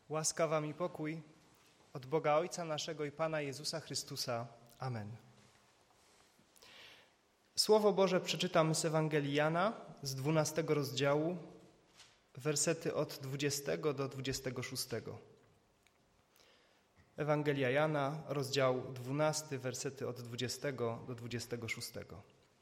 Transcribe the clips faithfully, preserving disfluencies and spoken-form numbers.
Łaska wam i pokój od Boga Ojca naszego i Pana Jezusa Chrystusa. Amen. Słowo Boże przeczytam z Ewangelii Jana z dwunastego rozdziału, wersety od dwudziestego do dwudziestego szóstego. Ewangelia Jana, rozdział dwunasty, wersety od dwudziestego do dwudziestego szóstego.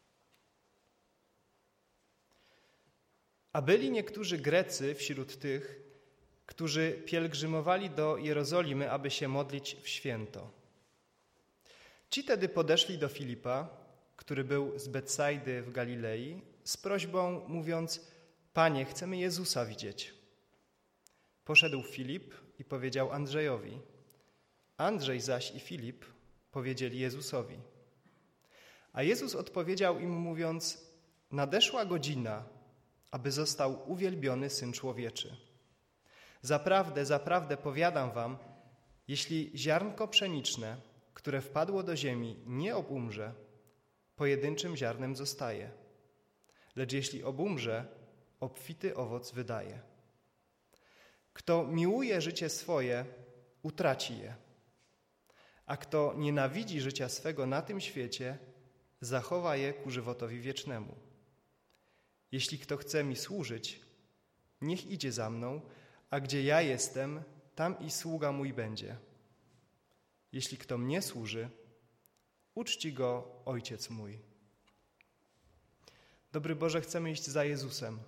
A byli niektórzy Grecy wśród tych, którzy pielgrzymowali do Jerozolimy, aby się modlić w święto. Ci tedy podeszli do Filipa, który był z Betsajdy w Galilei, z prośbą, mówiąc: Panie, chcemy Jezusa widzieć. Poszedł Filip i powiedział Andrzejowi. Andrzej zaś i Filip powiedzieli Jezusowi. A Jezus odpowiedział im, mówiąc: nadeszła godzina, aby został uwielbiony Syn Człowieczy. Zaprawdę, zaprawdę powiadam wam, jeśli ziarnko pszeniczne, które wpadło do ziemi, nie obumrze, pojedynczym ziarnem zostaje. Lecz jeśli obumrze, obfity owoc wydaje. Kto miłuje życie swoje, utraci je. A kto nienawidzi życia swego na tym świecie, zachowa je ku żywotowi wiecznemu. Jeśli kto chce mi służyć, niech idzie za mną, a gdzie ja jestem, tam i sługa mój będzie. Jeśli kto mnie służy, uczci go Ojciec mój. Dobry Boże, chcemy iść za Jezusem.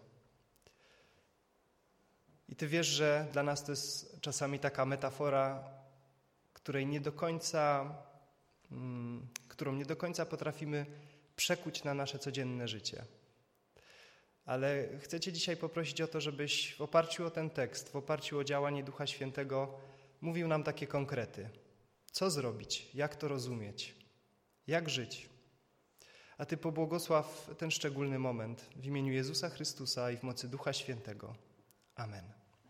I Ty wiesz, że dla nas to jest czasami taka metafora, której nie do końca, hmm, którą nie do końca potrafimy przekuć na nasze codzienne życie. Ale chcę Cię dzisiaj poprosić o to, żebyś w oparciu o ten tekst, w oparciu o działanie Ducha Świętego mówił nam takie konkrety. Co zrobić? Jak to rozumieć? Jak żyć? A Ty pobłogosław ten szczególny moment w imieniu Jezusa Chrystusa i w mocy Ducha Świętego. Amen.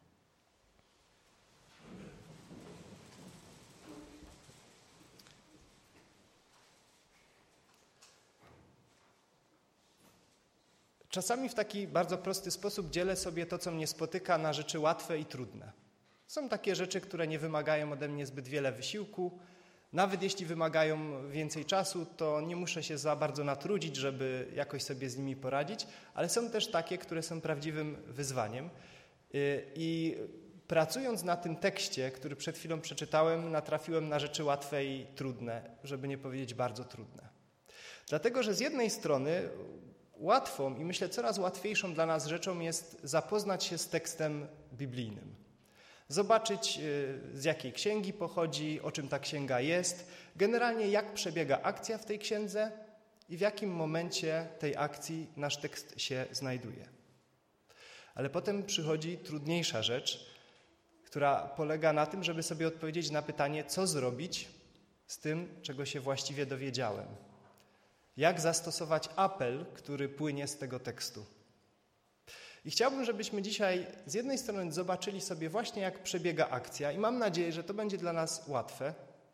Czasami w taki bardzo prosty sposób dzielę sobie to, co mnie spotyka, na rzeczy łatwe i trudne. Są takie rzeczy, które nie wymagają ode mnie zbyt wiele wysiłku. Nawet jeśli wymagają więcej czasu, to nie muszę się za bardzo natrudzić, żeby jakoś sobie z nimi poradzić, ale są też takie, które są prawdziwym wyzwaniem. I pracując na tym tekście, który przed chwilą przeczytałem, natrafiłem na rzeczy łatwe i trudne, żeby nie powiedzieć bardzo trudne. Dlatego, że z jednej strony łatwą i myślę coraz łatwiejszą dla nas rzeczą jest zapoznać się z tekstem biblijnym. Zobaczyć, z jakiej księgi pochodzi, o czym ta księga jest, generalnie jak przebiega akcja w tej księdze i w jakim momencie tej akcji nasz tekst się znajduje. Ale potem przychodzi trudniejsza rzecz, która polega na tym, żeby sobie odpowiedzieć na pytanie, co zrobić z tym, czego się właściwie dowiedziałem. Jak zastosować apel, który płynie z tego tekstu. I chciałbym, żebyśmy dzisiaj z jednej strony zobaczyli sobie właśnie, jak przebiega akcja i mam nadzieję, że to będzie dla nas łatwe,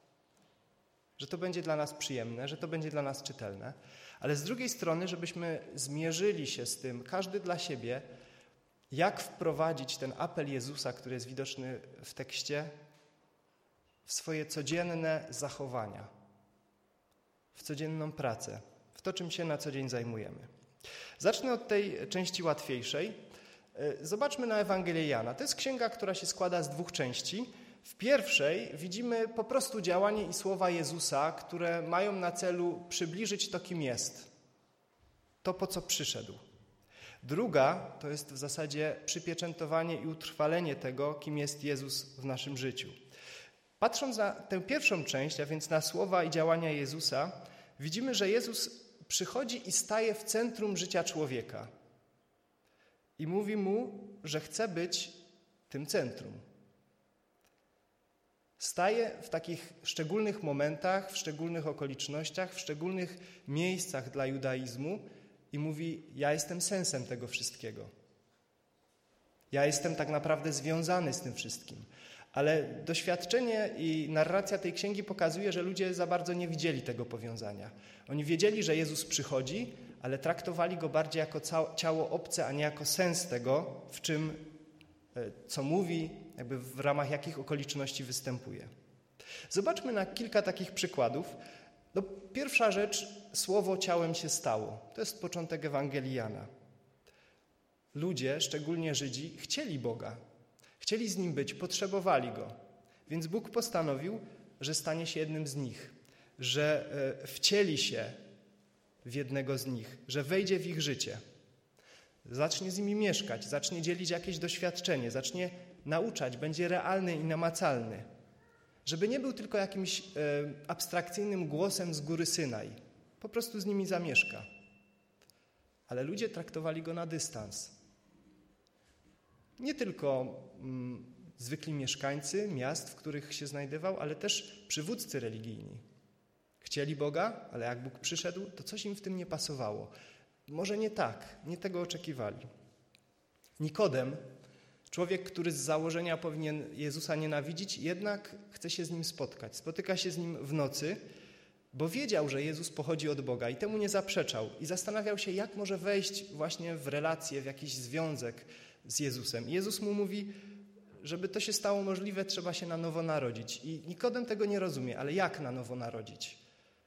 że to będzie dla nas przyjemne, że to będzie dla nas czytelne, ale z drugiej strony, żebyśmy zmierzyli się z tym, każdy dla siebie, jak wprowadzić ten apel Jezusa, który jest widoczny w tekście, w swoje codzienne zachowania, w codzienną pracę, w to, czym się na co dzień zajmujemy. Zacznę od tej części łatwiejszej. Zobaczmy na Ewangelię Jana. To jest księga, która się składa z dwóch części. W pierwszej widzimy po prostu działanie i słowa Jezusa, które mają na celu przybliżyć to, kim jest. To, po co przyszedł. Druga to jest w zasadzie przypieczętowanie i utrwalenie tego, kim jest Jezus w naszym życiu. Patrząc na tę pierwszą część, a więc na słowa i działania Jezusa, widzimy, że Jezus przychodzi i staje w centrum życia człowieka. I mówi mu, że chce być tym centrum. Staje w takich szczególnych momentach, w szczególnych okolicznościach, w szczególnych miejscach dla judaizmu i mówi, ja jestem sensem tego wszystkiego. Ja jestem tak naprawdę związany z tym wszystkim. Ale doświadczenie i narracja tej księgi pokazuje, że ludzie za bardzo nie widzieli tego powiązania. Oni wiedzieli, że Jezus przychodzi, ale traktowali Go bardziej jako ciało obce, a nie jako sens tego, w czym, co mówi, jakby w ramach jakich okoliczności występuje. Zobaczmy na kilka takich przykładów. No, pierwsza rzecz, słowo ciałem się stało. To jest początek Ewangelii Jana. Ludzie, szczególnie Żydzi, chcieli Boga. Chcieli z Nim być, potrzebowali Go. Więc Bóg postanowił, że stanie się jednym z nich, że wcieli się w jednego z nich, że wejdzie w ich życie. Zacznie z nimi mieszkać, zacznie dzielić jakieś doświadczenie, zacznie nauczać, będzie realny i namacalny. Żeby nie był tylko jakimś e, abstrakcyjnym głosem z góry Synaj. Po prostu z nimi zamieszka. Ale ludzie traktowali Go na dystans. Nie tylko mm, zwykli mieszkańcy miast, w których się znajdował, ale też przywódcy religijni. Chcieli Boga, ale jak Bóg przyszedł, to coś im w tym nie pasowało. Może nie tak, nie tego oczekiwali. Nikodem, człowiek, który z założenia powinien Jezusa nienawidzić, jednak chce się z Nim spotkać. Spotyka się z Nim w nocy, bo wiedział, że Jezus pochodzi od Boga i temu nie zaprzeczał. I zastanawiał się, jak może wejść właśnie w relację, w jakiś związek z Jezusem. I Jezus mu mówi, żeby to się stało możliwe, trzeba się na nowo narodzić. I Nikodem tego nie rozumie, ale jak na nowo narodzić?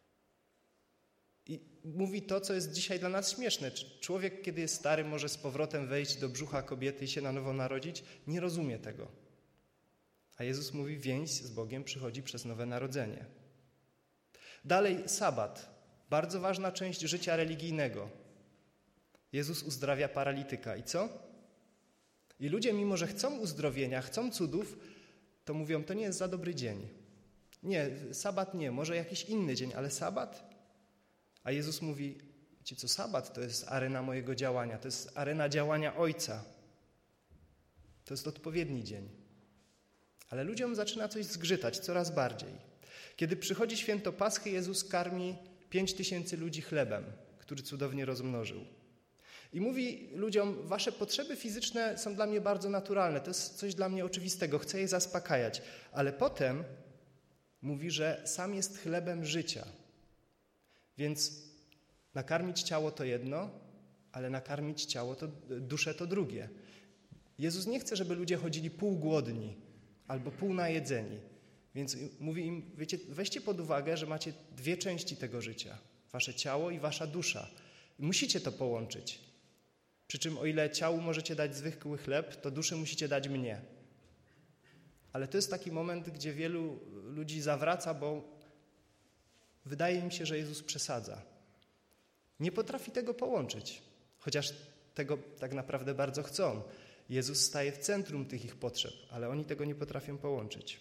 I mówi to, co jest dzisiaj dla nas śmieszne. Czy człowiek, kiedy jest stary, może z powrotem wejść do brzucha kobiety i się na nowo narodzić? Nie rozumie tego. A Jezus mówi, więź z Bogiem przychodzi przez nowe narodzenie. Dalej sabat. Bardzo ważna część życia religijnego. Jezus uzdrawia paralityka. I co? I ludzie, mimo że chcą uzdrowienia, chcą cudów, to mówią, to nie jest za dobry dzień. Nie, sabat nie, może jakiś inny dzień, ale sabat? A Jezus mówi, wiecie co, sabat to jest arena mojego działania, to jest arena działania Ojca. To jest odpowiedni dzień. Ale ludziom zaczyna coś zgrzytać coraz bardziej. Kiedy przychodzi święto Paschy, Jezus karmi pięć tysięcy ludzi chlebem, który cudownie rozmnożył. I mówi ludziom, wasze potrzeby fizyczne są dla mnie bardzo naturalne, to jest coś dla mnie oczywistego, chcę je zaspokajać. Ale potem mówi, że sam jest chlebem życia. Więc nakarmić ciało to jedno, ale nakarmić ciało to, duszę to drugie. Jezus nie chce, żeby ludzie chodzili półgłodni albo półnajedzeni. Więc mówi im, wiecie, weźcie pod uwagę, że macie dwie części tego życia. Wasze ciało i wasza dusza. Musicie to połączyć. Przy czym o ile ciału możecie dać zwykły chleb, to duszy musicie dać mnie. Ale to jest taki moment, gdzie wielu ludzi zawraca, bo wydaje im się, że Jezus przesadza. Nie potrafi tego połączyć, chociaż tego tak naprawdę bardzo chcą. Jezus staje w centrum tych ich potrzeb, ale oni tego nie potrafią połączyć.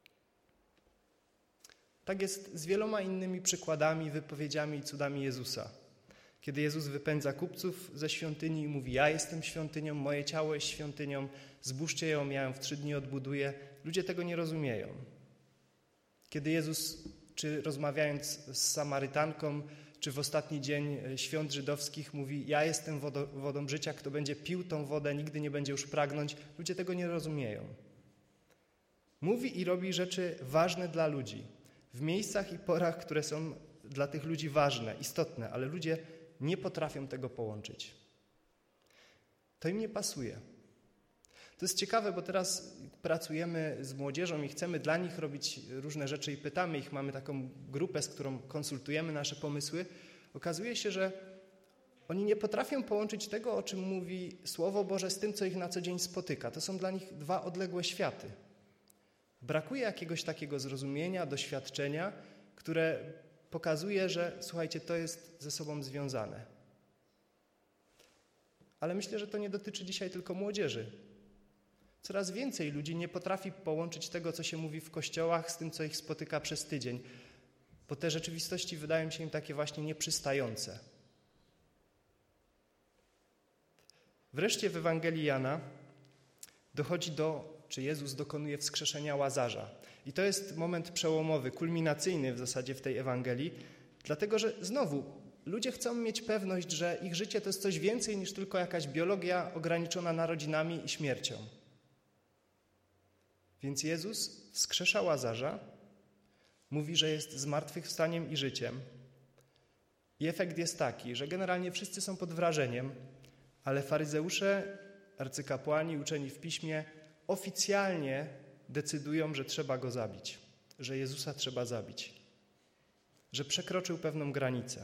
Tak jest z wieloma innymi przykładami, wypowiedziami i cudami Jezusa. Kiedy Jezus wypędza kupców ze świątyni i mówi, ja jestem świątynią, moje ciało jest świątynią, zbóżcie ją, ja ją w trzy dni odbuduję, ludzie tego nie rozumieją. Kiedy Jezus, czy rozmawiając z Samarytanką, czy w ostatni dzień świąt żydowskich mówi, ja jestem wodą, wodą życia, kto będzie pił tą wodę, nigdy nie będzie już pragnąć, ludzie tego nie rozumieją. Mówi i robi rzeczy ważne dla ludzi, w miejscach i porach, które są dla tych ludzi ważne, istotne, ale ludzie nie potrafią tego połączyć. To im nie pasuje. To jest ciekawe, bo teraz pracujemy z młodzieżą i chcemy dla nich robić różne rzeczy i pytamy ich, mamy taką grupę, z którą konsultujemy nasze pomysły. Okazuje się, że oni nie potrafią połączyć tego, o czym mówi Słowo Boże, z tym, co ich na co dzień spotyka. To są dla nich dwa odległe światy. Brakuje jakiegoś takiego zrozumienia, doświadczenia, które pokazuje, że słuchajcie, to jest ze sobą związane. Ale myślę, że to nie dotyczy dzisiaj tylko młodzieży. Coraz więcej ludzi nie potrafi połączyć tego, co się mówi w kościołach, z tym, co ich spotyka przez tydzień, bo te rzeczywistości wydają się im takie właśnie nieprzystające. Wreszcie w Ewangelii Jana dochodzi do, czy Jezus dokonuje wskrzeszenia Łazarza. I to jest moment przełomowy, kulminacyjny w zasadzie w tej Ewangelii, dlatego że znowu ludzie chcą mieć pewność, że ich życie to jest coś więcej niż tylko jakaś biologia ograniczona narodzinami i śmiercią. Więc Jezus wskrzesza Łazarza, mówi, że jest zmartwychwstaniem i życiem. I efekt jest taki, że generalnie wszyscy są pod wrażeniem, ale faryzeusze, arcykapłani, uczeni w piśmie oficjalnie decydują, że trzeba go zabić, że Jezusa trzeba zabić, że przekroczył pewną granicę.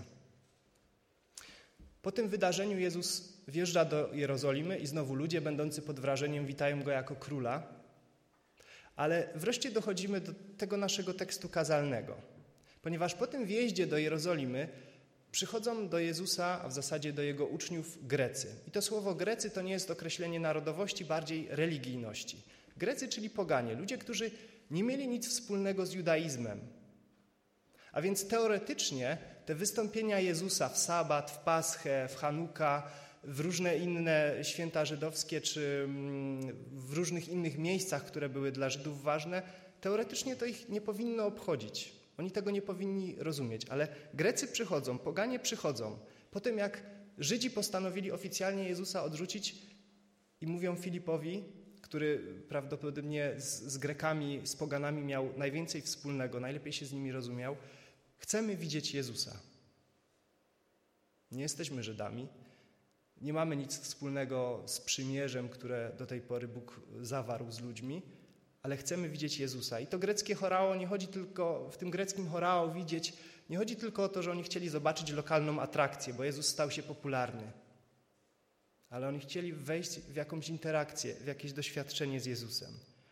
Po tym wydarzeniu Jezus wjeżdża do Jerozolimy i znowu ludzie będący pod wrażeniem witają go jako króla, ale wreszcie dochodzimy do tego naszego tekstu kazalnego, ponieważ po tym wjeździe do Jerozolimy przychodzą do Jezusa, a w zasadzie do jego uczniów Grecy. I to słowo Grecy to nie jest określenie narodowości, bardziej religijności. Grecy, czyli poganie, ludzie, którzy nie mieli nic wspólnego z judaizmem. A więc teoretycznie te wystąpienia Jezusa w sabat, w Paschę, w Hanuka, w różne inne święta żydowskie czy w różnych innych miejscach, które były dla Żydów ważne, teoretycznie to ich nie powinno obchodzić. Oni tego nie powinni rozumieć, ale Grecy przychodzą, poganie przychodzą. Po tym jak Żydzi postanowili oficjalnie Jezusa odrzucić i mówią Filipowi, który prawdopodobnie z, z Grekami, z poganami miał najwięcej wspólnego, najlepiej się z nimi rozumiał, chcemy widzieć Jezusa. Nie jesteśmy Żydami, nie mamy nic wspólnego z przymierzem, które do tej pory Bóg zawarł z ludźmi, ale chcemy widzieć Jezusa. I to greckie chorao nie chodzi tylko, w tym greckim chorao widzieć, nie chodzi tylko o to, że oni chcieli zobaczyć lokalną atrakcję, bo Jezus stał się popularny. Ale oni chcieli wejść w jakąś interakcję, w jakieś doświadczenie z Jezusem.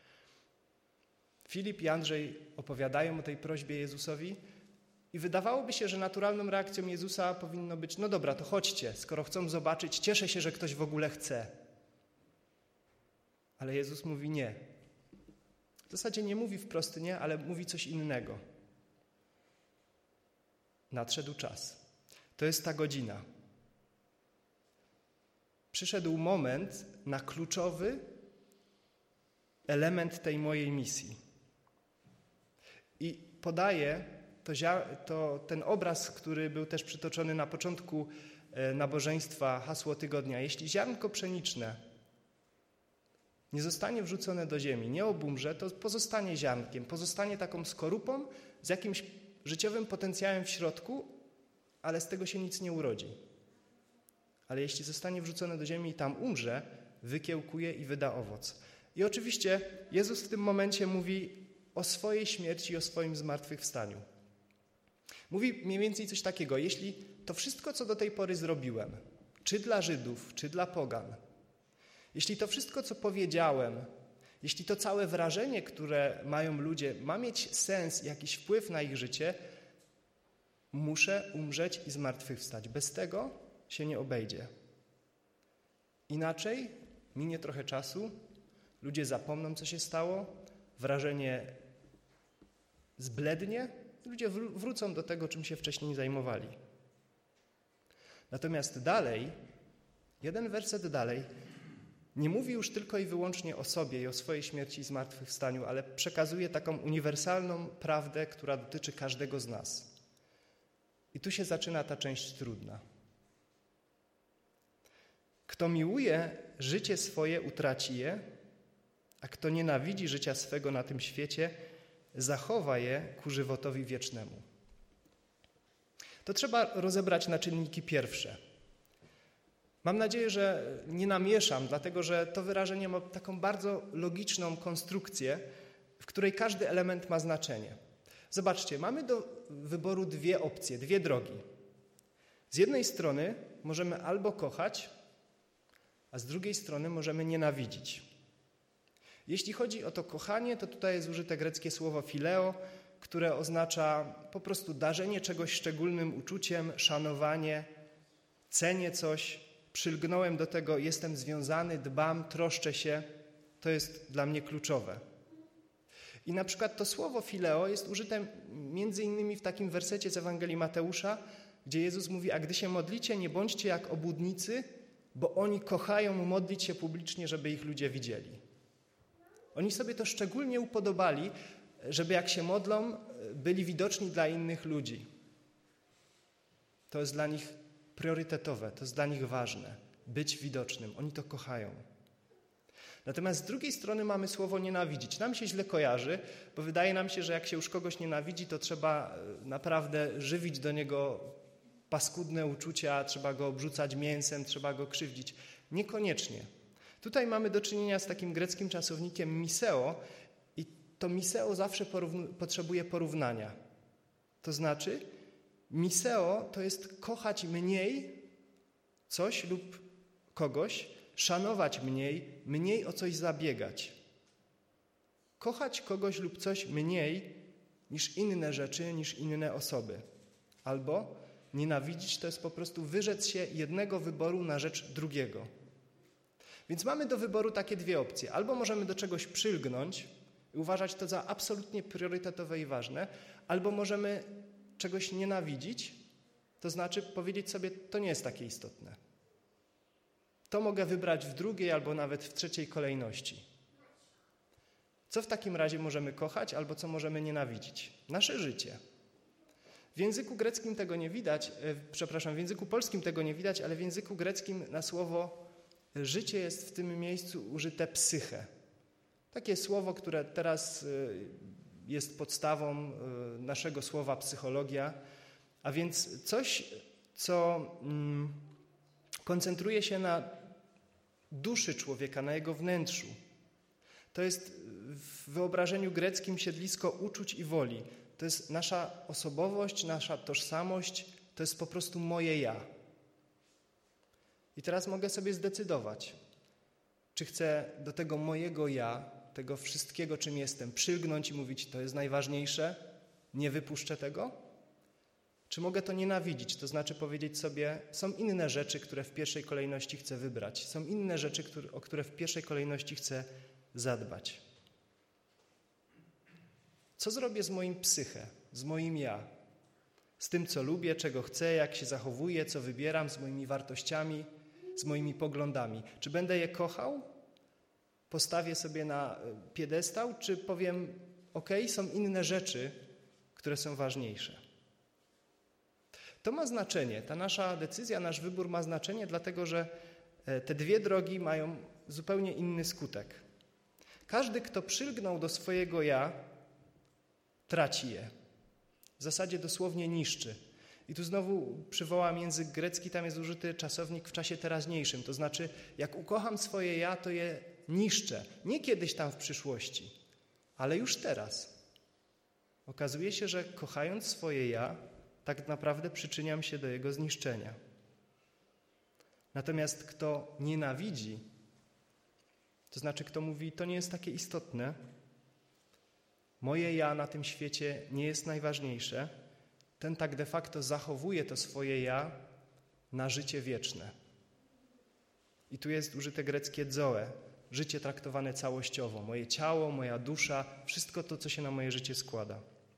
Filip i Andrzej opowiadają o tej prośbie Jezusowi i wydawałoby się, że naturalną reakcją Jezusa powinno być, no dobra, to chodźcie, skoro chcą zobaczyć, cieszę się, że ktoś w ogóle chce. Ale Jezus mówi nie. W zasadzie nie mówi wprost nie, ale mówi coś innego. Nadszedł czas. To jest ta godzina. Przyszedł moment na kluczowy element tej mojej misji. I podaje to, to, ten obraz, który był też przytoczony na początku nabożeństwa, hasło tygodnia. Jeśli ziarnko pszeniczne nie zostanie wrzucone do ziemi, nie obumrze, to pozostanie ziarnkiem, pozostanie taką skorupą z jakimś życiowym potencjałem w środku, ale z tego się nic nie urodzi. Ale jeśli zostanie wrzucone do ziemi i tam umrze, wykiełkuje i wyda owoc. I oczywiście Jezus w tym momencie mówi o swojej śmierci i o swoim zmartwychwstaniu. Mówi mniej więcej coś takiego, jeśli to wszystko, co do tej pory zrobiłem, czy dla Żydów, czy dla pogan, jeśli to wszystko, co powiedziałem, jeśli to całe wrażenie, które mają ludzie, ma mieć sens, jakiś wpływ na ich życie, muszę umrzeć i zmartwychwstać. Bez tego się nie obejdzie. Inaczej minie trochę czasu, ludzie zapomną, co się stało, wrażenie zblednie, ludzie wrócą do tego, czym się wcześniej zajmowali. Natomiast dalej, jeden werset dalej, nie mówi już tylko i wyłącznie o sobie i o swojej śmierci i zmartwychwstaniu, ale przekazuje taką uniwersalną prawdę, która dotyczy każdego z nas. I tu się zaczyna ta część trudna. Kto miłuje życie swoje, utraci je, a kto nienawidzi życia swego na tym świecie, zachowa je ku żywotowi wiecznemu. To trzeba rozebrać na czynniki pierwsze. Mam nadzieję, że nie namieszam, dlatego że to wyrażenie ma taką bardzo logiczną konstrukcję, w której każdy element ma znaczenie. Zobaczcie, mamy do wyboru dwie opcje, dwie drogi. Z jednej strony możemy albo kochać, a z drugiej strony możemy nienawidzić. Jeśli chodzi o to kochanie, to tutaj jest użyte greckie słowo phileo, które oznacza po prostu darzenie czegoś szczególnym uczuciem, szanowanie, cenię coś, przylgnąłem do tego, jestem związany, dbam, troszczę się. To jest dla mnie kluczowe. I na przykład to słowo phileo jest użyte między innymi w takim wersecie z Ewangelii Mateusza, gdzie Jezus mówi, a gdy się modlicie, nie bądźcie jak obłudnicy, bo oni kochają modlić się publicznie, żeby ich ludzie widzieli. Oni sobie to szczególnie upodobali, żeby jak się modlą, byli widoczni dla innych ludzi. To jest dla nich priorytetowe, to jest dla nich ważne, być widocznym. Oni to kochają. Natomiast z drugiej strony mamy słowo nienawidzić. Nam się źle kojarzy, bo wydaje nam się, że jak się już kogoś nienawidzi, to trzeba naprawdę żywić do niego paskudne uczucia, trzeba go obrzucać mięsem, trzeba go krzywdzić. Niekoniecznie. Tutaj mamy do czynienia z takim greckim czasownikiem miseo i to miseo zawsze porównu- potrzebuje porównania. To znaczy, miseo to jest kochać mniej coś lub kogoś, szanować mniej, mniej o coś zabiegać. Kochać kogoś lub coś mniej niż inne rzeczy, niż inne osoby. Albo nienawidzić to jest po prostu wyrzec się jednego wyboru na rzecz drugiego. Więc mamy do wyboru takie dwie opcje. Albo możemy do czegoś przylgnąć i uważać to za absolutnie priorytetowe i ważne, albo możemy czegoś nienawidzić, to znaczy powiedzieć sobie, to nie jest takie istotne. To mogę wybrać w drugiej albo nawet w trzeciej kolejności. Co w takim razie możemy kochać albo co możemy nienawidzić? Nasze życie. W języku greckim tego nie widać, e, przepraszam, w języku polskim tego nie widać, ale w języku greckim na słowo życie jest w tym miejscu użyte psyche. Takie słowo, które teraz e, jest podstawą e, naszego słowa psychologia, a więc coś, co mm, koncentruje się na duszy człowieka, na jego wnętrzu. To jest w wyobrażeniu greckim siedlisko uczuć i woli. To jest nasza osobowość, nasza tożsamość, to jest po prostu moje ja. I teraz mogę sobie zdecydować, czy chcę do tego mojego ja, tego wszystkiego, czym jestem, przylgnąć i mówić, to jest najważniejsze, nie wypuszczę tego? Czy mogę to nienawidzić, to znaczy powiedzieć sobie, są inne rzeczy, które w pierwszej kolejności chcę wybrać, są inne rzeczy, które, o które w pierwszej kolejności chcę zadbać. Co zrobię z moim psyche, z moim ja? Z tym, co lubię, czego chcę, jak się zachowuję, co wybieram, z moimi wartościami, z moimi poglądami. Czy będę je kochał? Postawię sobie na piedestał? Czy powiem, ok, są inne rzeczy, które są ważniejsze? To ma znaczenie. Ta nasza decyzja, nasz wybór ma znaczenie, dlatego że te dwie drogi mają zupełnie inny skutek. Każdy, kto przylgnął do swojego ja, traci je. W zasadzie dosłownie niszczy. I tu znowu przywołam język grecki, tam jest użyty czasownik w czasie teraźniejszym. To znaczy, jak ukocham swoje ja, to je niszczę. Nie kiedyś tam w przyszłości, ale już teraz. Okazuje się, że kochając swoje ja, tak naprawdę przyczyniam się do jego zniszczenia. Natomiast kto nienawidzi, to znaczy kto mówi, to nie jest takie istotne, moje ja na tym świecie nie jest najważniejsze, ten tak de facto zachowuje to swoje ja na życie wieczne. I tu jest użyte greckie zoe, życie traktowane całościowo, moje ciało, moja dusza, wszystko to, co się na moje życie składa.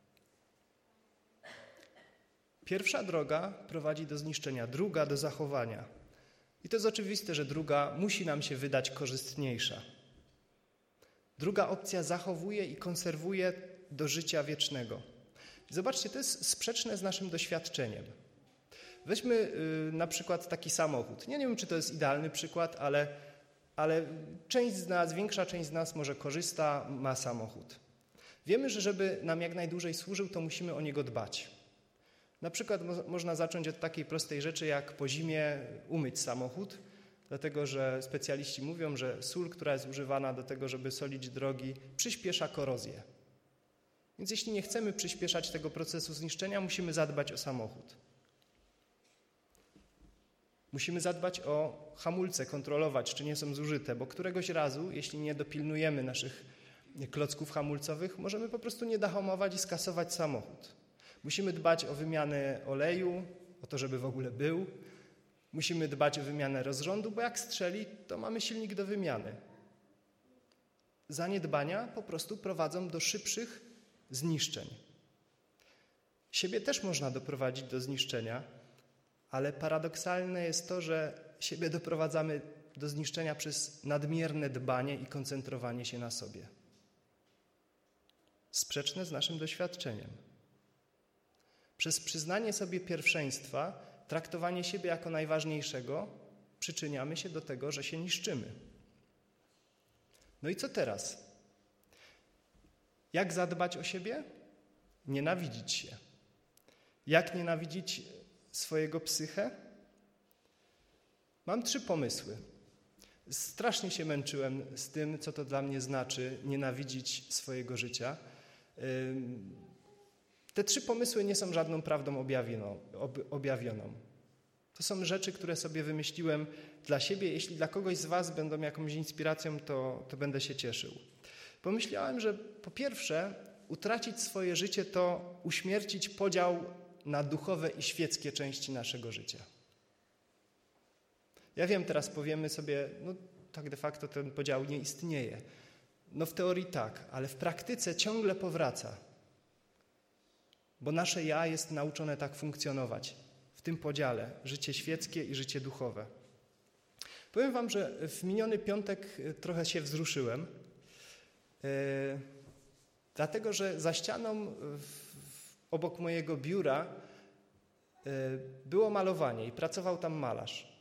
Pierwsza droga prowadzi do zniszczenia, druga do zachowania. I to jest oczywiste, że druga musi nam się wydać korzystniejsza. Druga opcja zachowuje i konserwuje do życia wiecznego. Zobaczcie, to jest sprzeczne z naszym doświadczeniem. Weźmy yy, na przykład taki samochód. Ja nie wiem, czy to jest idealny przykład, ale, ale część z nas, większa część z nas może korzysta, ma samochód. Wiemy, że żeby nam jak najdłużej służył, to musimy o niego dbać. Na przykład mo- można zacząć od takiej prostej rzeczy, jak po zimie umyć samochód, dlatego że specjaliści mówią, że sól, która jest używana do tego, żeby solić drogi, przyspiesza korozję. Więc jeśli nie chcemy przyspieszać tego procesu zniszczenia, musimy zadbać o samochód. Musimy zadbać o hamulce, kontrolować, czy nie są zużyte, bo któregoś razu, jeśli nie dopilnujemy naszych klocków hamulcowych, możemy po prostu nie dohamować i skasować samochód. Musimy dbać o wymianę oleju, o to, żeby w ogóle był. Musimy dbać o wymianę rozrządu, bo jak strzeli, to mamy silnik do wymiany. Zaniedbania po prostu prowadzą do szybszych zniszczeń. Siebie też można doprowadzić do zniszczenia, ale paradoksalne jest to, że siebie doprowadzamy do zniszczenia przez nadmierne dbanie i koncentrowanie się na sobie. Sprzeczne z naszym doświadczeniem. Przez przyznanie sobie pierwszeństwa, traktowanie siebie jako najważniejszego, przyczyniamy się do tego, że się niszczymy. No i co teraz? Jak zadbać o siebie? Nienawidzić się. Jak nienawidzić swojego psychę? Mam trzy pomysły. Strasznie się męczyłem z tym, co to dla mnie znaczy nienawidzić swojego życia. Te trzy pomysły nie są żadną prawdą objawioną. objawioną. To są rzeczy, które sobie wymyśliłem dla siebie. Jeśli dla kogoś z was będą jakąś inspiracją, to, to będę się cieszył. Pomyślałem, że po pierwsze, utracić swoje życie to uśmiercić podział na duchowe i świeckie części naszego życia. Ja wiem, teraz powiemy sobie, no tak de facto ten podział nie istnieje. No w teorii tak, ale w praktyce ciągle powraca. Bo nasze ja jest nauczone tak funkcjonować. W tym podziale życie świeckie i życie duchowe. Powiem wam, że w miniony piątek trochę się wzruszyłem, yy, dlatego że za ścianą w, w, obok mojego biura yy, było malowanie i pracował tam malarz.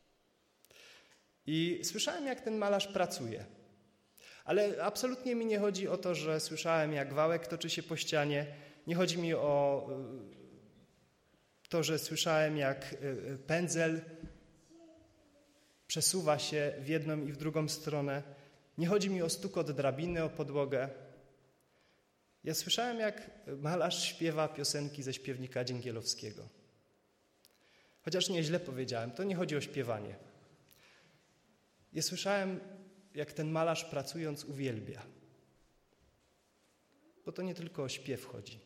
I słyszałem, jak ten malarz pracuje. Ale absolutnie mi nie chodzi o to, że słyszałem, jak wałek toczy się po ścianie. Nie chodzi mi o to, że słyszałem, jak pędzel przesuwa się w jedną i w drugą stronę. Nie chodzi mi o stukot drabiny, o podłogę. Ja słyszałem, jak malarz śpiewa piosenki ze śpiewnika Dzięgielowskiego. Chociaż nieźle powiedziałem, to nie chodzi o śpiewanie. Ja słyszałem, jak ten malarz pracując uwielbia. Bo to nie tylko o śpiew chodzi.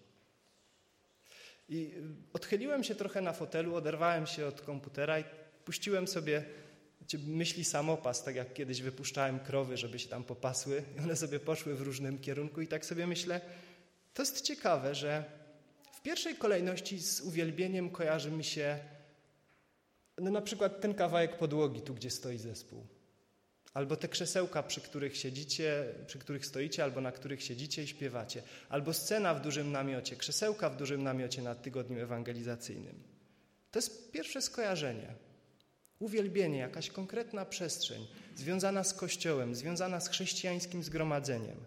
I odchyliłem się trochę na fotelu, oderwałem się od komputera i puściłem sobie myśli samopas, tak jak kiedyś wypuszczałem krowy, żeby się tam popasły. I one sobie poszły w różnym kierunku i tak sobie myślę, to jest ciekawe, że w pierwszej kolejności z uwielbieniem kojarzy mi się no na przykład ten kawałek podłogi, tu gdzie stoi zespół. Albo te krzesełka, przy których siedzicie, przy których stoicie, albo na których siedzicie i śpiewacie. Albo scena w dużym namiocie, krzesełka w dużym namiocie na tygodniu ewangelizacyjnym. To jest pierwsze skojarzenie. Uwielbienie, jakaś konkretna przestrzeń, związana z Kościołem, związana z chrześcijańskim zgromadzeniem.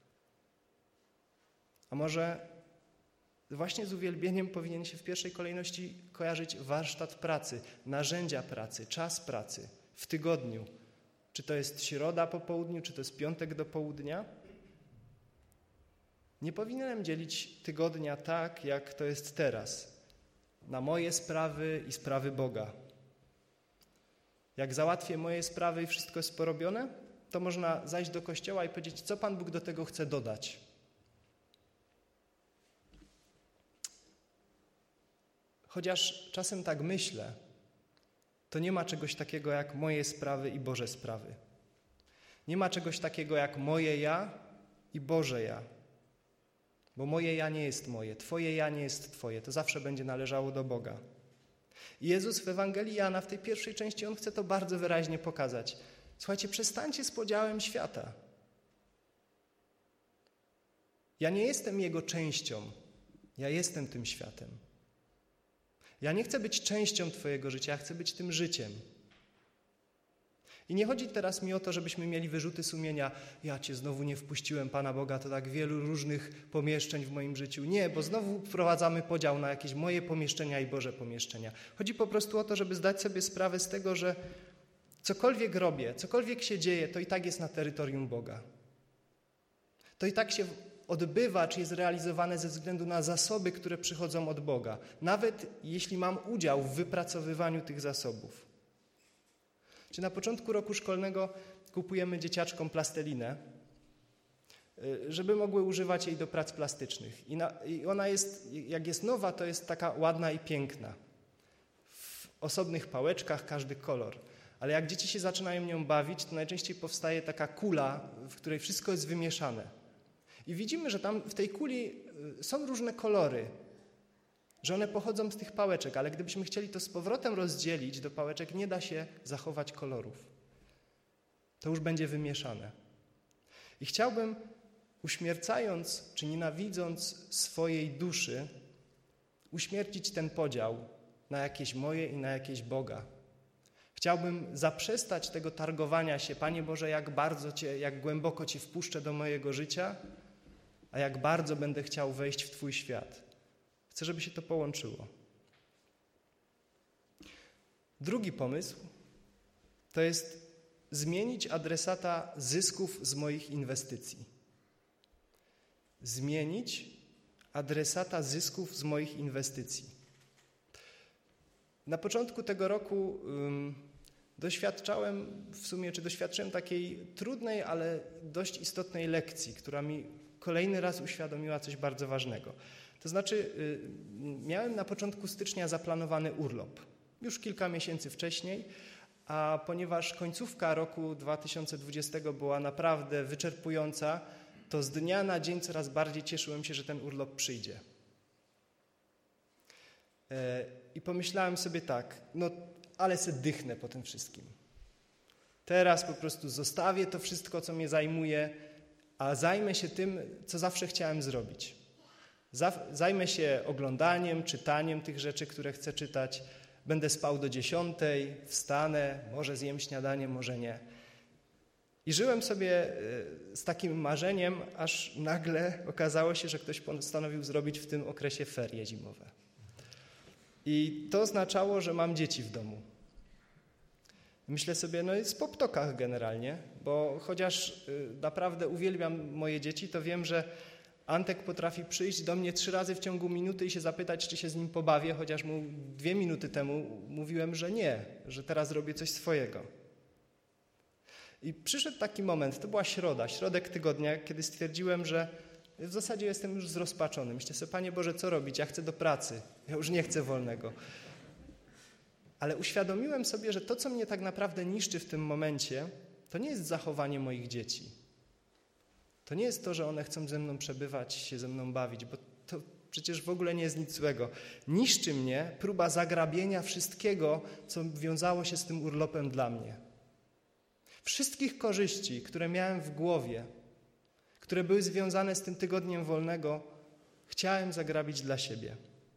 A może właśnie z uwielbieniem powinien się w pierwszej kolejności kojarzyć warsztat pracy, narzędzia pracy, czas pracy w tygodniu. Czy to jest środa po południu, czy to jest piątek do południa? Nie powinienem dzielić tygodnia tak, jak to jest teraz, na moje sprawy i sprawy Boga. Jak załatwię moje sprawy i wszystko jest porobione, to można zajść do kościoła i powiedzieć, co Pan Bóg do tego chce dodać. Chociaż czasem tak myślę, to nie ma czegoś takiego jak moje sprawy i Boże sprawy. Nie ma czegoś takiego jak moje ja i Boże ja. Bo moje ja nie jest moje, Twoje ja nie jest Twoje. To zawsze będzie należało do Boga. I Jezus w Ewangelii Jana, w tej pierwszej części, On chce to bardzo wyraźnie pokazać. Słuchajcie, przestańcie z podziałem świata. Ja nie jestem Jego częścią. Ja jestem tym światem. Ja nie chcę być częścią Twojego życia, ja chcę być tym życiem. I nie chodzi teraz mi o to, żebyśmy mieli wyrzuty sumienia, ja Cię znowu nie wpuściłem, Pana Boga, to tak wielu różnych pomieszczeń w moim życiu. Nie, bo znowu wprowadzamy podział na jakieś moje pomieszczenia i Boże pomieszczenia. Chodzi po prostu o to, żeby zdać sobie sprawę z tego, że cokolwiek robię, cokolwiek się dzieje, to i tak jest na terytorium Boga. To i tak się odbywa, czy jest realizowane ze względu na zasoby, które przychodzą od Boga. Nawet jeśli mam udział w wypracowywaniu tych zasobów. Czy na początku roku szkolnego kupujemy dzieciaczkom plastelinę, żeby mogły używać jej do prac plastycznych. I, na, i ona jest, jak jest nowa, to jest taka ładna i piękna. W osobnych pałeczkach każdy kolor. Ale jak dzieci się zaczynają nią bawić, to najczęściej powstaje taka kula, w której wszystko jest wymieszane. I widzimy, że tam w tej kuli są różne kolory, że one pochodzą z tych pałeczek, ale gdybyśmy chcieli to z powrotem rozdzielić do pałeczek, nie da się zachować kolorów. To już będzie wymieszane. I chciałbym, uśmiercając czy nienawidząc swojej duszy, uśmiercić ten podział na jakieś moje i na jakieś Boga. Chciałbym zaprzestać tego targowania się, Panie Boże, jak bardzo Cię, jak głęboko Cię wpuszczę do mojego życia, a jak bardzo będę chciał wejść w Twój świat. Chcę, żeby się to połączyło. Drugi pomysł to jest zmienić adresata zysków z moich inwestycji. Zmienić adresata zysków z moich inwestycji. Na początku tego roku um, doświadczałem, w sumie czy doświadczyłem takiej trudnej, ale dość istotnej lekcji, która mi kolejny raz uświadomiła coś bardzo ważnego. To znaczy y, miałem na początku stycznia zaplanowany urlop, już kilka miesięcy wcześniej, a ponieważ końcówka roku dwa tysiące dwudziestego była naprawdę wyczerpująca, to z dnia na dzień coraz bardziej cieszyłem się, że ten urlop przyjdzie. I pomyślałem sobie tak, no ale se dychnę po tym wszystkim. Teraz po prostu zostawię to wszystko, co mnie zajmuje, a zajmę się tym, co zawsze chciałem zrobić. Zajmę się oglądaniem, czytaniem tych rzeczy, które chcę czytać. Będę spał do dziesiątej, wstanę, może zjem śniadanie, może nie. I żyłem sobie z takim marzeniem, aż nagle okazało się, że ktoś postanowił zrobić w tym okresie ferie zimowe. I to oznaczało, że mam dzieci w domu. Myślę sobie, no jest po ptokach generalnie, bo chociaż naprawdę uwielbiam moje dzieci, to wiem, że Antek potrafi przyjść do mnie trzy razy w ciągu minuty i się zapytać, czy się z nim pobawię, chociaż mu dwie minuty temu mówiłem, że nie, że teraz robię coś swojego. I przyszedł taki moment, to była środa, środek tygodnia, kiedy stwierdziłem, że w zasadzie jestem już zrozpaczony. Myślę sobie, Panie Boże, co robić? Ja chcę do pracy, ja już nie chcę wolnego. Ale uświadomiłem sobie, że to, co mnie tak naprawdę niszczy w tym momencie, to nie jest zachowanie moich dzieci. To nie jest to, że one chcą ze mną przebywać, się ze mną bawić, bo to przecież w ogóle nie jest nic złego. Niszczy mnie próba zagrabienia wszystkiego, co wiązało się z tym urlopem dla mnie. Wszystkich korzyści, które miałem w głowie, które były związane z tym tygodniem wolnego, chciałem zagrabić dla siebie.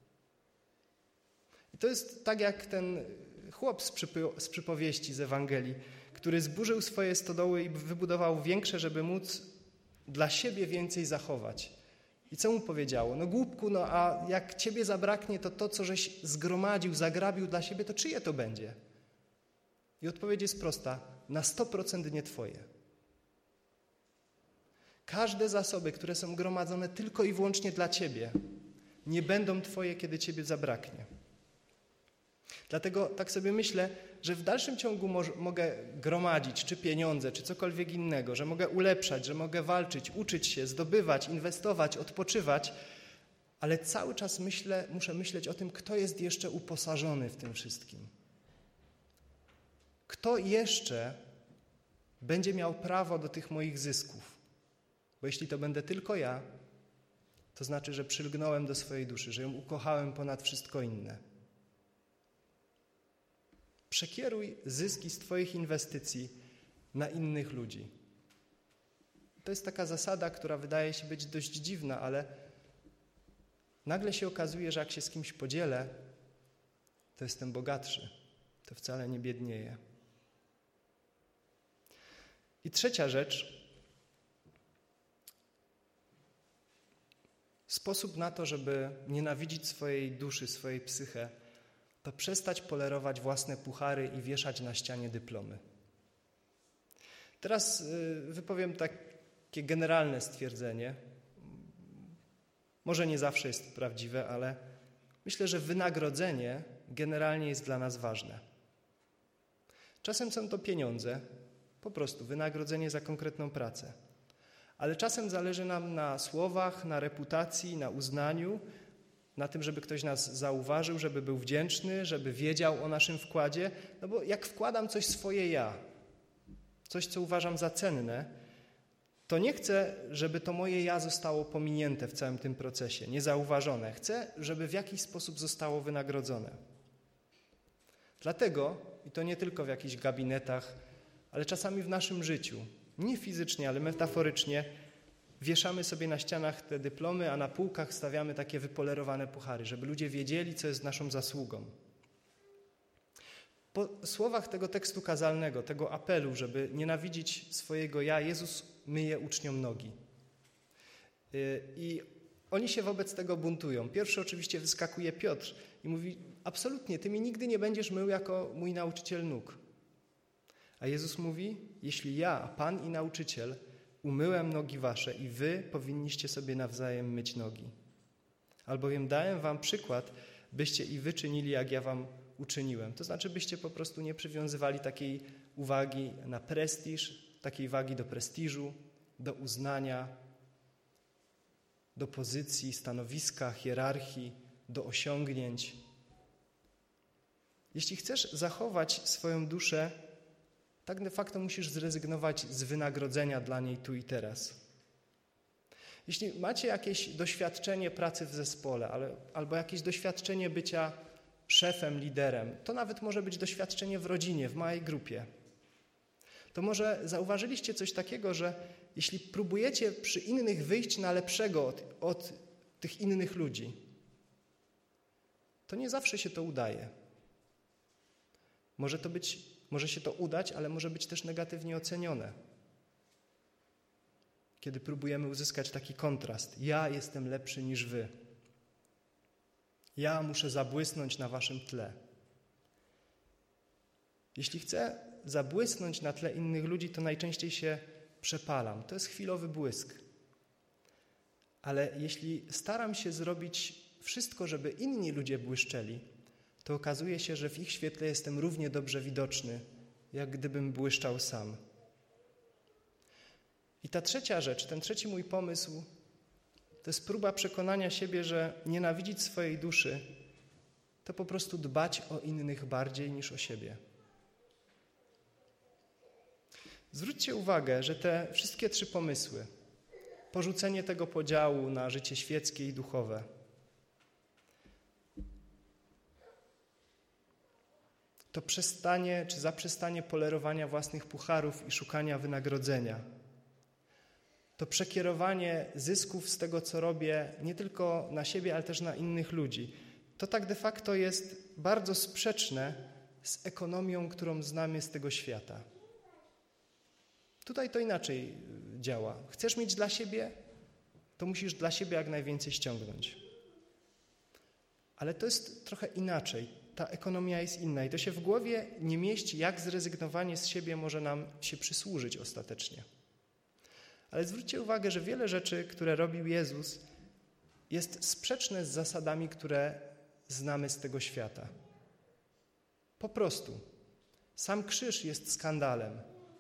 I to jest tak jak ten chłop z, przypo- z przypowieści z Ewangelii, który zburzył swoje stodoły i wybudował większe, żeby móc dla siebie więcej zachować. I co mu powiedziało? No głupku, no a jak ciebie zabraknie, to to, co żeś zgromadził, zagrabił dla siebie, to czyje to będzie? I odpowiedź jest prosta. Na sto procent nie twoje. Każde zasoby, które są gromadzone tylko i wyłącznie dla ciebie, nie będą twoje, kiedy ciebie zabraknie. Dlatego tak sobie myślę, że w dalszym ciągu mo- mogę gromadzić czy pieniądze, czy cokolwiek innego, że mogę ulepszać, że mogę walczyć, uczyć się, zdobywać, inwestować, odpoczywać, ale cały czas myślę, muszę myśleć o tym, kto jest jeszcze uposażony w tym wszystkim. Kto jeszcze będzie miał prawo do tych moich zysków? Bo jeśli to będę tylko ja, to znaczy, że przylgnąłem do swojej duszy, że ją ukochałem ponad wszystko inne. Przekieruj zyski z twoich inwestycji na innych ludzi. To jest taka zasada, która wydaje się być dość dziwna, ale nagle się okazuje, że jak się z kimś podzielę, to jestem bogatszy. To wcale nie biednieję. I trzecia rzecz. Sposób na to, żeby nienawidzić swojej duszy, swojej psychę, to przestać polerować własne puchary i wieszać na ścianie dyplomy. Teraz wypowiem takie generalne stwierdzenie. Może nie zawsze jest prawdziwe, ale myślę, że wynagrodzenie generalnie jest dla nas ważne. Czasem są to pieniądze, po prostu wynagrodzenie za konkretną pracę. Ale czasem zależy nam na słowach, na reputacji, na uznaniu, na tym, żeby ktoś nas zauważył, żeby był wdzięczny, żeby wiedział o naszym wkładzie. No bo jak wkładam coś swoje ja, coś, co uważam za cenne, to nie chcę, żeby to moje ja zostało pominięte w całym tym procesie, niezauważone. Chcę, żeby w jakiś sposób zostało wynagrodzone. Dlatego, i to nie tylko w jakichś gabinetach, ale czasami w naszym życiu, nie fizycznie, ale metaforycznie, wieszamy sobie na ścianach te dyplomy, a na półkach stawiamy takie wypolerowane puchary, żeby ludzie wiedzieli, co jest naszą zasługą. Po słowach tego tekstu kazalnego, tego apelu, żeby nienawidzić swojego ja, Jezus myje uczniom nogi. I oni się wobec tego buntują. Pierwszy oczywiście wyskakuje Piotr i mówi, absolutnie, ty mi nigdy nie będziesz mył jako mój nauczyciel nóg. A Jezus mówi, jeśli ja, Pan i nauczyciel, umyłem nogi wasze i wy powinniście sobie nawzajem myć nogi. Albowiem dałem wam przykład, byście i wy czynili, jak ja wam uczyniłem. To znaczy, byście po prostu nie przywiązywali takiej uwagi na prestiż, takiej wagi do prestiżu, do uznania, do pozycji, stanowiska, hierarchii, do osiągnięć. Jeśli chcesz zachować swoją duszę, tak de facto musisz zrezygnować z wynagrodzenia dla niej tu i teraz. Jeśli macie jakieś doświadczenie pracy w zespole, ale, albo jakieś doświadczenie bycia szefem, liderem, to nawet może być doświadczenie w rodzinie, w małej grupie, to może zauważyliście coś takiego, że jeśli próbujecie przy innych wyjść na lepszego od, od tych innych ludzi, to nie zawsze się to udaje. Może to być, może się to udać, ale może być też negatywnie ocenione. Kiedy próbujemy uzyskać taki kontrast. Ja jestem lepszy niż wy. Ja muszę zabłysnąć na waszym tle. Jeśli chcę zabłysnąć na tle innych ludzi, to najczęściej się przepalam. To jest chwilowy błysk. Ale jeśli staram się zrobić wszystko, żeby inni ludzie błyszczeli, to okazuje się, że w ich świetle jestem równie dobrze widoczny, jak gdybym błyszczał sam. I ta trzecia rzecz, ten trzeci mój pomysł, to jest próba przekonania siebie, że nienawidzić swojej duszy to po prostu dbać o innych bardziej niż o siebie. Zwróćcie uwagę, że te wszystkie trzy pomysły, porzucenie tego podziału na życie świeckie i duchowe, to przestanie czy zaprzestanie polerowania własnych pucharów i szukania wynagrodzenia, to przekierowanie zysków z tego, co robię, nie tylko na siebie, ale też na innych ludzi, to tak de facto jest bardzo sprzeczne z ekonomią, którą znamy z tego świata. Tutaj to inaczej działa. Chcesz mieć dla siebie, to musisz dla siebie jak najwięcej ściągnąć. Ale to jest trochę inaczej. Ta ekonomia jest inna i to się w głowie nie mieści, jak zrezygnowanie z siebie może nam się przysłużyć ostatecznie. Ale zwróćcie uwagę, że wiele rzeczy, które robił Jezus, jest sprzeczne z zasadami, które znamy z tego świata. Po prostu. Sam krzyż jest skandalem.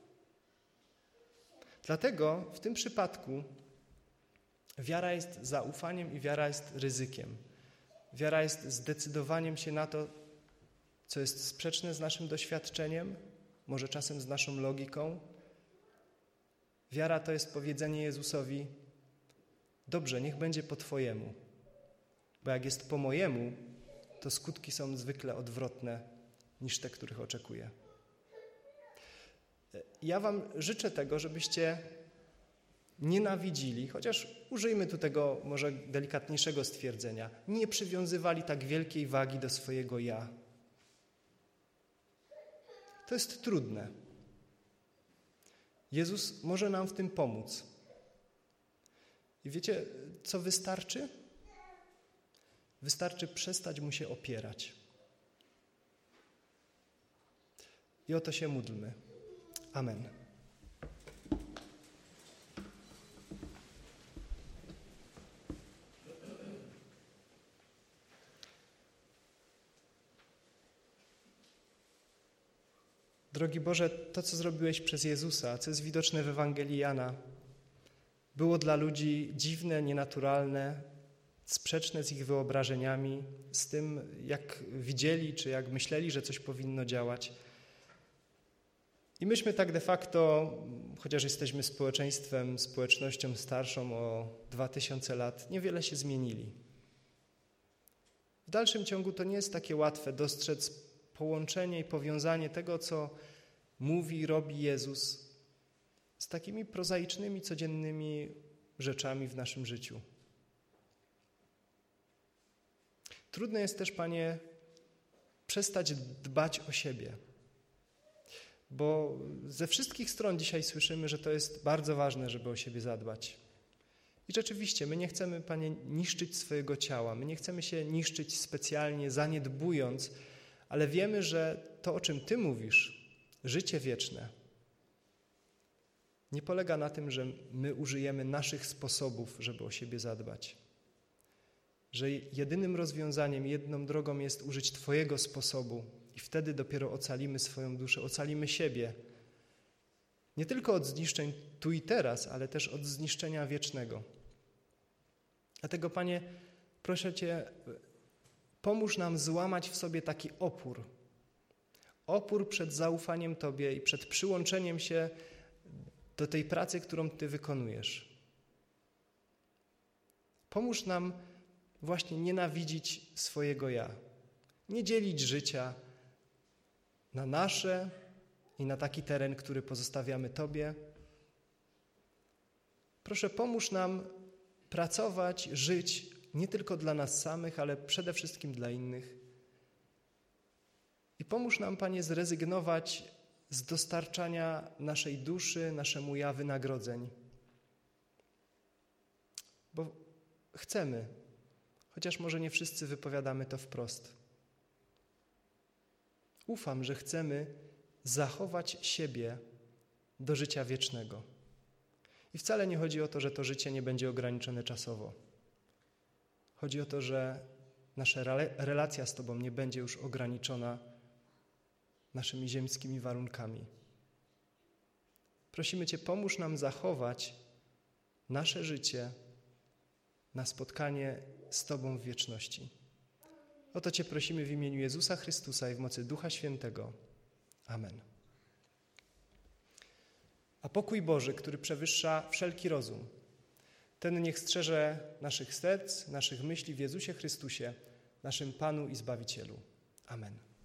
Dlatego w tym przypadku wiara jest zaufaniem i wiara jest ryzykiem. Wiara jest zdecydowaniem się na to, co jest sprzeczne z naszym doświadczeniem, może czasem z naszą logiką. Wiara to jest powiedzenie Jezusowi: dobrze, niech będzie po Twojemu, bo jak jest po mojemu, to skutki są zwykle odwrotne niż te, których oczekuję. Ja wam życzę tego, żebyście nienawidzili, chociaż użyjmy tu tego może delikatniejszego stwierdzenia, nie przywiązywali tak wielkiej wagi do swojego ja. To jest trudne. Jezus może nam w tym pomóc. I wiecie, co wystarczy? Wystarczy przestać mu się opierać. I o to się módlmy. Amen. Drogi Boże, to, co zrobiłeś przez Jezusa, co jest widoczne w Ewangelii Jana, było dla ludzi dziwne, nienaturalne, sprzeczne z ich wyobrażeniami, z tym, jak widzieli, czy jak myśleli, że coś powinno działać. I myśmy tak de facto, chociaż jesteśmy społeczeństwem, społecznością starszą o dwa tysiące lat, niewiele się zmienili. W dalszym ciągu to nie jest takie łatwe dostrzec połączenie i powiązanie tego, co mówi i robi Jezus, z takimi prozaicznymi, codziennymi rzeczami w naszym życiu. Trudno jest też, Panie, przestać dbać o siebie, bo ze wszystkich stron dzisiaj słyszymy, że to jest bardzo ważne, żeby o siebie zadbać. I rzeczywiście, my nie chcemy, Panie, niszczyć swojego ciała, my nie chcemy się niszczyć specjalnie, zaniedbując, ale wiemy, że to, o czym Ty mówisz, życie wieczne nie polega na tym, że my użyjemy naszych sposobów, żeby o siebie zadbać. Że jedynym rozwiązaniem, jedną drogą jest użyć Twojego sposobu i wtedy dopiero ocalimy swoją duszę, ocalimy siebie. Nie tylko od zniszczeń tu i teraz, ale też od zniszczenia wiecznego. Dlatego, Panie, proszę Cię, pomóż nam złamać w sobie taki opór. Opór przed zaufaniem Tobie i przed przyłączeniem się do tej pracy, którą Ty wykonujesz. Pomóż nam właśnie nienawidzić swojego ja. Nie dzielić życia na nasze i na taki teren, który pozostawiamy Tobie. Proszę, pomóż nam pracować, żyć nie tylko dla nas samych, ale przede wszystkim dla innych. I pomóż nam, Panie, zrezygnować z dostarczania naszej duszy, naszemu ja wynagrodzeń. Bo chcemy, chociaż może nie wszyscy wypowiadamy to wprost. Ufam, że chcemy zachować siebie do życia wiecznego. I wcale nie chodzi o to, że to życie nie będzie ograniczone czasowo. Chodzi o to, że nasza relacja z Tobą nie będzie już ograniczona naszymi ziemskimi warunkami. Prosimy Cię, pomóż nam zachować nasze życie na spotkanie z Tobą w wieczności. O to Cię prosimy w imieniu Jezusa Chrystusa i w mocy Ducha Świętego. Amen. A pokój Boży, który przewyższa wszelki rozum, ten niech strzeże naszych serc, naszych myśli w Jezusie Chrystusie, naszym Panu i Zbawicielu. Amen.